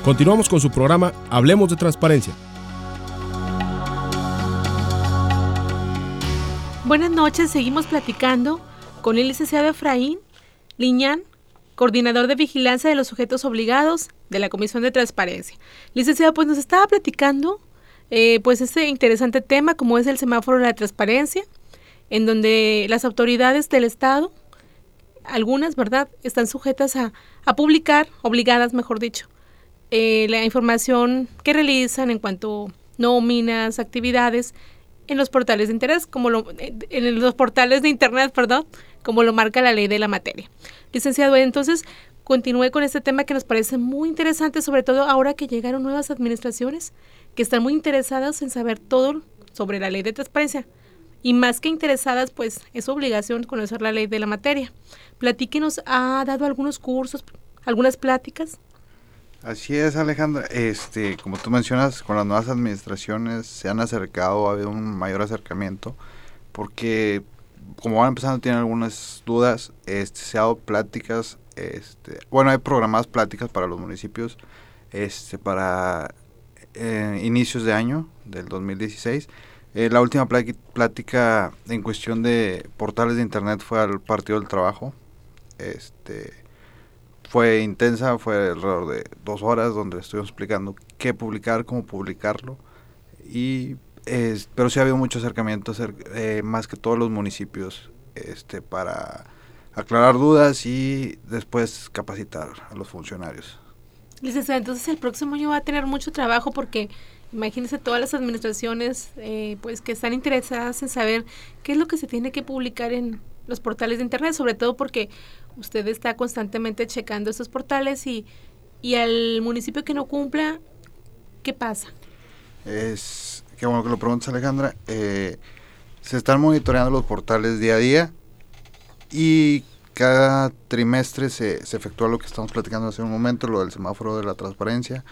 Continuamos con su programa Hablemos de Transparencia. Buenas noches, seguimos platicando con el licenciado Efraín Liñán, coordinador de vigilancia de los sujetos obligados de la Comisión de Transparencia. Licenciado, pues nos estaba platicando pues este interesante tema como es el semáforo de la transparencia, en donde las autoridades del Estado, algunas, ¿verdad?, están sujetas a publicar, obligadas, mejor dicho, la información que realizan en cuanto a nóminas, actividades, en los portales de interés, en los portales de internet, como lo marca la ley de la materia. Licenciado, entonces continúe con este tema que nos parece muy interesante, sobre todo ahora que llegaron nuevas administraciones que están muy interesadas en saber todo sobre la ley de transparencia. Y más que interesadas, pues es su obligación conocer la ley de la materia. Platíquenos, ¿ha dado algunos cursos, algunas pláticas? Así es, Alejandra. Como tú mencionas, con las nuevas administraciones se han acercado, ha habido un mayor acercamiento, porque como van empezando tienen algunas dudas, se ha dado pláticas, hay programadas pláticas para los municipios, para inicios de año del 2016. La última plática en cuestión de portales de internet fue al Partido del Trabajo. Fue intensa, fue alrededor de 2 horas donde estuvimos explicando qué publicar, cómo publicarlo, pero sí ha habido mucho acercamiento, más que todos los municipios, para aclarar dudas y después capacitar a los funcionarios. Licenciado, entonces el próximo año va a tener mucho trabajo porque imagínense todas las administraciones pues que están interesadas en saber qué es lo que se tiene que publicar en los portales de internet, sobre todo porque usted está constantemente checando estos portales y al municipio que no cumpla, ¿qué pasa? Qué bueno que lo preguntas, Alejandra. Se están monitoreando los portales día a día y cada trimestre se efectúa lo que estamos platicando hace un momento, lo del semáforo de la transparencia.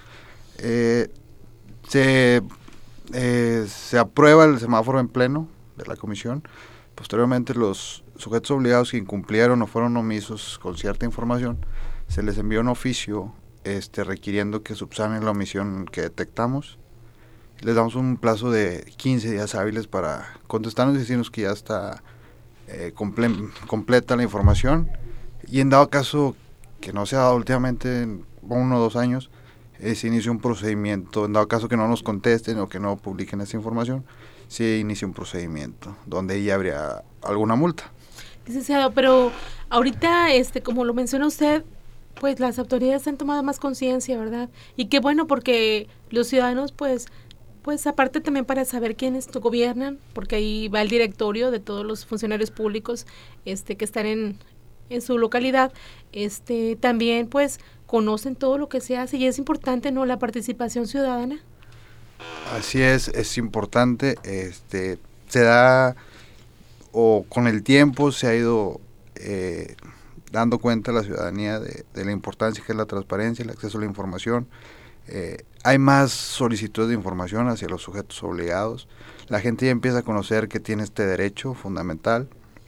Se aprueba el semáforo en pleno de la comisión. Posteriormente, los sujetos obligados que incumplieron o fueron omisos con cierta información, se les envió un oficio requiriendo que subsanen la omisión que detectamos. Les damos un plazo de 15 días hábiles para contestarnos y decirnos que ya está completa la información, y en dado caso que no se ha dado últimamente en 1 o 2 años, se inicia un procedimiento. En dado caso que no nos contesten o que no publiquen esa información, se inicia un procedimiento donde ya habría alguna multa. Licenciado, pero ahorita, como lo menciona usted, pues las autoridades han tomado más conciencia, ¿verdad? Y qué bueno, porque los ciudadanos, pues aparte también para saber quiénes gobiernan, porque ahí va el directorio de todos los funcionarios públicos que están en su localidad, también pues conocen todo lo que se hace, y es importante, ¿no?, la participación ciudadana. Así es importante, se da, o con el tiempo se ha ido dando cuenta a la ciudadanía de la importancia que es la transparencia, el acceso a la información. Hay más solicitudes de información hacia los sujetos obligados. La gente ya empieza a conocer que tiene este derecho fundamental.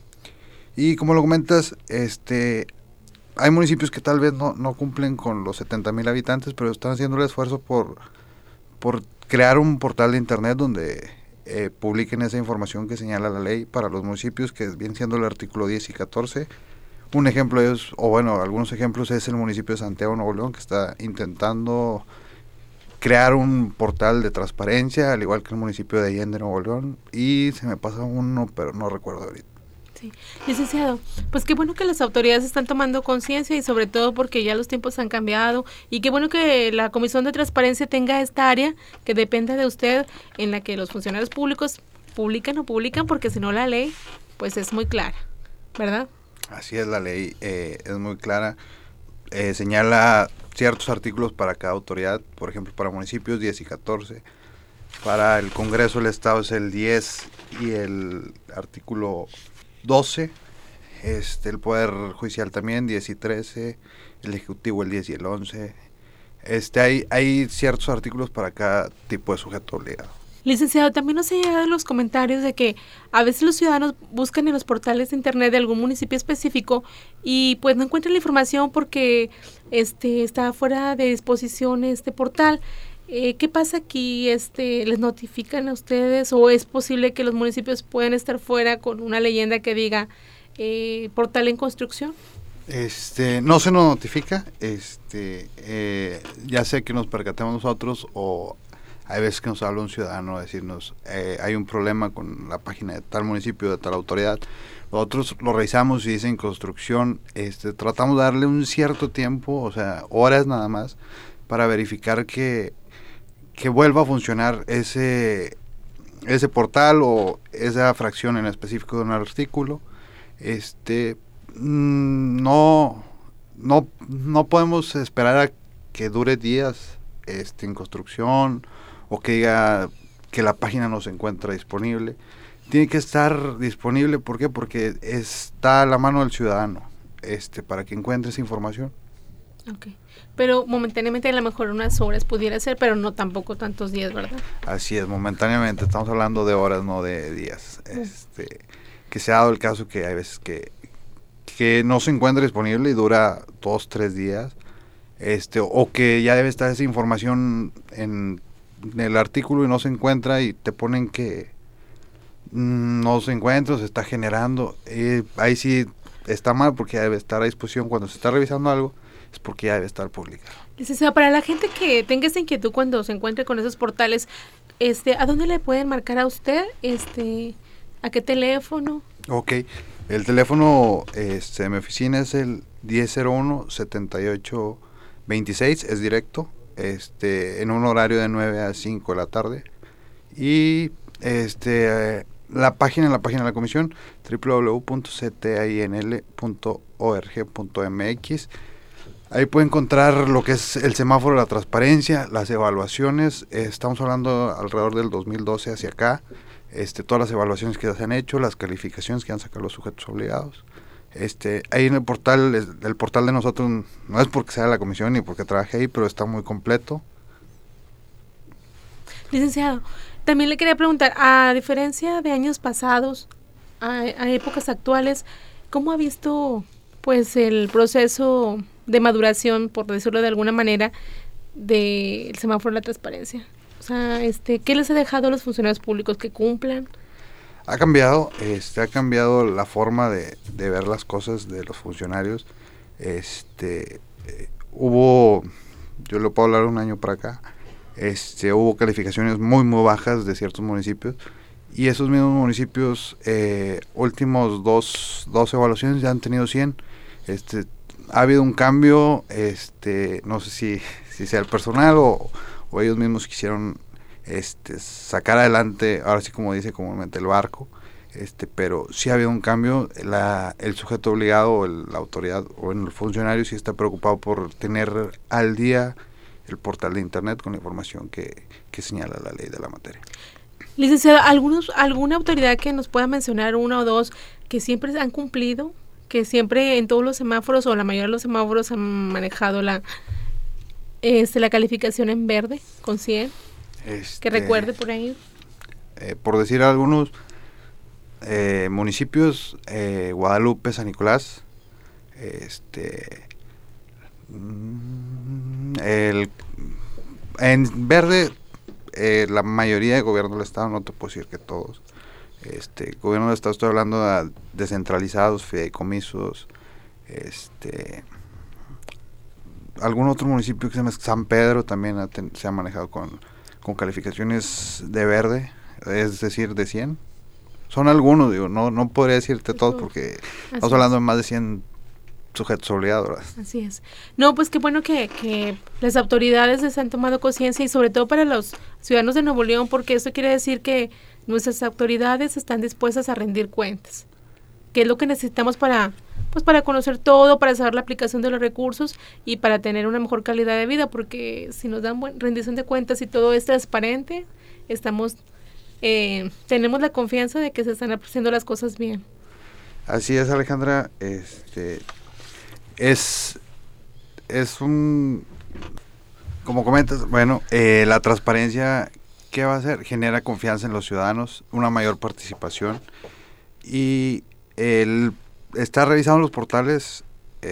Y como lo comentas, hay municipios que tal vez no cumplen con los 70,000 habitantes, pero están haciendo el esfuerzo por crear un portal de internet donde publiquen esa información que señala la ley para los municipios, que viene siendo el artículo 10 y 14. Un ejemplo algunos ejemplos es el municipio de Santiago, Nuevo León, que está intentando crear un portal de transparencia, al igual que el municipio de Allende, Nuevo León, y se me pasa uno, pero no recuerdo ahorita. Sí. Licenciado, pues qué bueno que las autoridades están tomando conciencia, y sobre todo porque ya los tiempos han cambiado, y qué bueno que la Comisión de Transparencia tenga esta área que dependa de usted, en la que los funcionarios públicos publican o publican, porque si no la ley pues es muy clara, ¿verdad? Así es, la ley es muy clara, señala ciertos artículos para cada autoridad, por ejemplo para municipios 10 y 14, para el Congreso del Estado es el 10 y el artículo 12, el Poder Judicial también 10 y 13, el Ejecutivo el 10 y el 11, hay ciertos artículos para cada tipo de sujeto obligado. Licenciado, también nos han llegado los comentarios de que a veces los ciudadanos buscan en los portales de internet de algún municipio específico y pues no encuentran la información porque está fuera de disposición este portal. ¿Qué pasa aquí? ¿Les notifican a ustedes o es posible que los municipios puedan estar fuera con una leyenda que diga portal en construcción? No se nos notifica, ya sea que nos percatemos nosotros o hay veces que nos habla un ciudadano a decirnos hay un problema con la página de tal municipio, de tal autoridad. Nosotros lo revisamos y dicen construcción, tratamos de darle un cierto tiempo, o sea, horas nada más, para verificar que vuelva a funcionar ese portal o esa fracción en específico de un artículo. No podemos esperar a que dure días en construcción o que diga que la página no se encuentra disponible. Tiene que estar disponible, ¿por qué? Porque está a la mano del ciudadano para que encuentre esa información. Okay. Pero momentáneamente a lo mejor unas horas pudiera ser, pero no tampoco tantos días, ¿verdad? Así es, momentáneamente, estamos hablando de horas, no de días. Que se ha dado el caso que hay veces que no se encuentra disponible y dura 2-3 días, o que ya debe estar esa información en el artículo y no se encuentra y te ponen que no se encuentra, se está generando, ahí sí está mal porque ya debe estar a disposición cuando se está revisando algo, es porque ya debe estar publicado. Licenciado, para la gente que tenga esta inquietud cuando se encuentre con esos portales, ¿a dónde le pueden marcar a usted? ¿A qué teléfono? Ok, el teléfono de mi oficina es el 1001-7826, es directo, en un horario de 9 a 5 de la tarde. Y la página de la comisión, www.ctinl.org.mx. Ahí puede encontrar lo que es el semáforo de la transparencia, las evaluaciones, estamos hablando alrededor del 2012 hacia acá, todas las evaluaciones que se han hecho, las calificaciones que han sacado los sujetos obligados. Ahí en el portal de nosotros, no es porque sea de la comisión ni porque trabaje ahí, pero está muy completo. Licenciado, también le quería preguntar, a diferencia de años pasados, a épocas actuales, ¿cómo ha visto pues el proceso de maduración, por decirlo de alguna manera, del semáforo de la transparencia? O sea, ¿qué les ha dejado a los funcionarios públicos que cumplan? Ha cambiado la forma de ver las cosas de los funcionarios. Yo le puedo hablar un año para acá. Hubo calificaciones muy bajas de ciertos municipios y esos mismos municipios últimos dos evaluaciones ya han tenido 100. Ha habido un cambio, no sé si sea el personal o ellos mismos quisieron sacar adelante, ahora sí como dice comúnmente, el barco, pero sí ha habido un cambio. El sujeto obligado o la autoridad o el funcionario sí está preocupado por tener al día el portal de internet con la información que señala la ley de la materia. Licenciado, ¿alguna autoridad que nos pueda mencionar, una o dos, que siempre han cumplido, que siempre en todos los semáforos o la mayoría de los semáforos han manejado la calificación en verde con 100? Que recuerde por ahí. Por decir algunos municipios, Guadalupe, San Nicolás, en verde, la mayoría de gobierno del estado, no te puedo decir que todos. Gobierno del estado, estoy hablando de descentralizados, fideicomisos, algún otro municipio que se llama San Pedro también se ha manejado con calificaciones de verde, es decir, de 100. Son algunos, digo, no podría decirte todos porque estamos hablando de más de 100 sujetos obligados, ¿verdad? Así es. No, pues qué bueno que las autoridades les han tomado conciencia y sobre todo para los ciudadanos de Nuevo León, porque eso quiere decir que nuestras autoridades están dispuestas a rendir cuentas, que es lo que necesitamos para conocer todo, para saber la aplicación de los recursos y para tener una mejor calidad de vida, porque si nos dan rendición de cuentas y todo es transparente, tenemos la confianza de que se están haciendo las cosas bien. Así es, Alejandra. Es un, como comentas, bueno, la transparencia ¿qué va a hacer? Genera confianza en los ciudadanos, una mayor participación, y el estar revisando los portales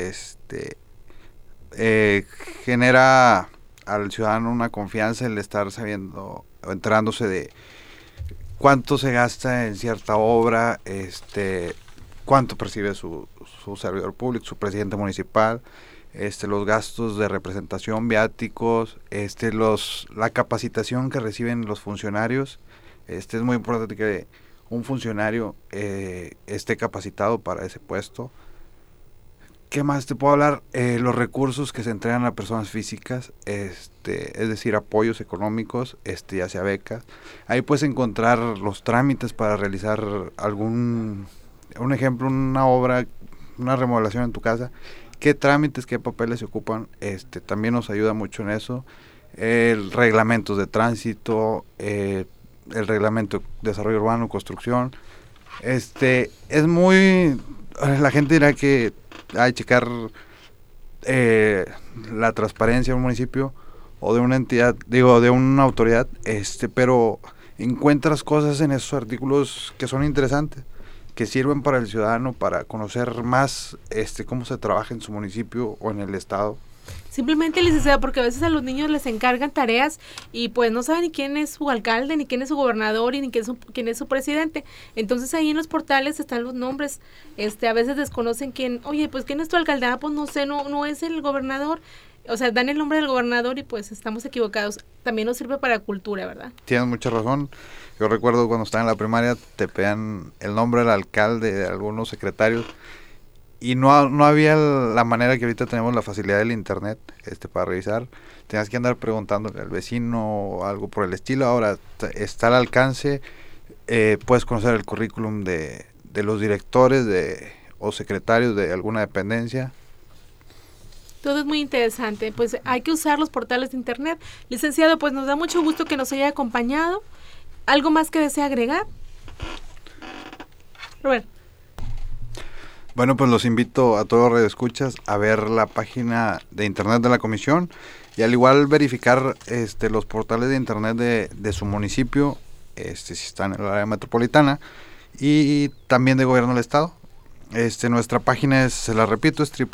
genera al ciudadano una confianza, el estar sabiendo o enterándose de cuánto se gasta en cierta obra, cuánto percibe su servidor público, su presidente municipal, los gastos de representación, viáticos, la capacitación que reciben los funcionarios. Es muy importante que un funcionario esté capacitado para ese puesto. ¿Qué más te puedo hablar? Los recursos que se entregan a personas físicas, es decir, apoyos económicos, ya sea becas. Ahí puedes encontrar los trámites para realizar un ejemplo, una obra, una remodelación en tu casa. ¿Qué trámites, qué papeles se ocupan? También nos ayuda mucho en eso. Reglamentos de tránsito, el reglamento de desarrollo urbano, construcción. Es muy... La gente dirá que hay que checar la transparencia de un municipio o de una entidad, de una autoridad, pero encuentras cosas en esos artículos que son interesantes, que sirven para el ciudadano, para conocer más cómo se trabaja en su municipio o en el estado. Simplemente, licenciado, porque a veces a los niños les encargan tareas y pues no saben ni quién es su alcalde, ni quién es su gobernador, y ni quién es su presidente. Entonces ahí en los portales están los nombres. A veces desconocen quién, oye, pues quién es tu alcalde, pues no sé, no es el gobernador. O sea, dan el nombre del gobernador y pues estamos equivocados. También nos sirve para cultura, ¿verdad? Tienes mucha razón. Yo recuerdo cuando estaba en la primaria, te pedían el nombre del alcalde, de algunos secretarios, y no había la manera que ahorita tenemos la facilidad del internet para revisar. Tenías que andar preguntándole al vecino o algo por el estilo. Ahora está al alcance, puedes conocer el currículum de los directores o secretarios de alguna dependencia. Todo es muy interesante, pues hay que usar los portales de internet. Licenciado, pues nos da mucho gusto que nos haya acompañado. ¿Algo más que desea agregar? Robert. Bueno, pues los invito a todos los radioescuchas a ver la página de internet de la comisión y al igual verificar los portales de internet de su municipio, si están en el área metropolitana, y también de gobierno del estado. Nuestra página se la repito, es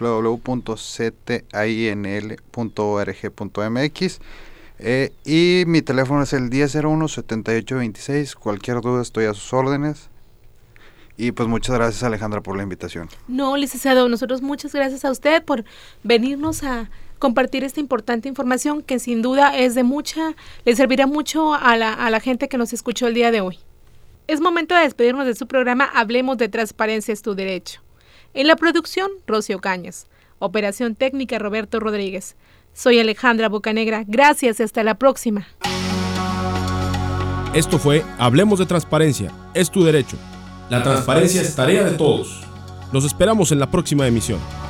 www.ctinl.org.mx, y mi teléfono es el 1001-7826. Cualquier duda estoy a sus órdenes. Y pues muchas gracias, Alejandra, por la invitación. No, licenciado, nosotros muchas gracias a usted por venirnos a compartir esta importante información que sin duda es le servirá mucho a la gente que nos escuchó el día de hoy. Es momento de despedirnos de su programa Hablemos de Transparencia es tu Derecho. En la producción, Rocío Cañas. Operación técnica, Roberto Rodríguez. Soy Alejandra Bocanegra. Gracias y hasta la próxima. Esto fue Hablemos de Transparencia es tu Derecho. La transparencia es tarea de todos. Los esperamos en la próxima emisión.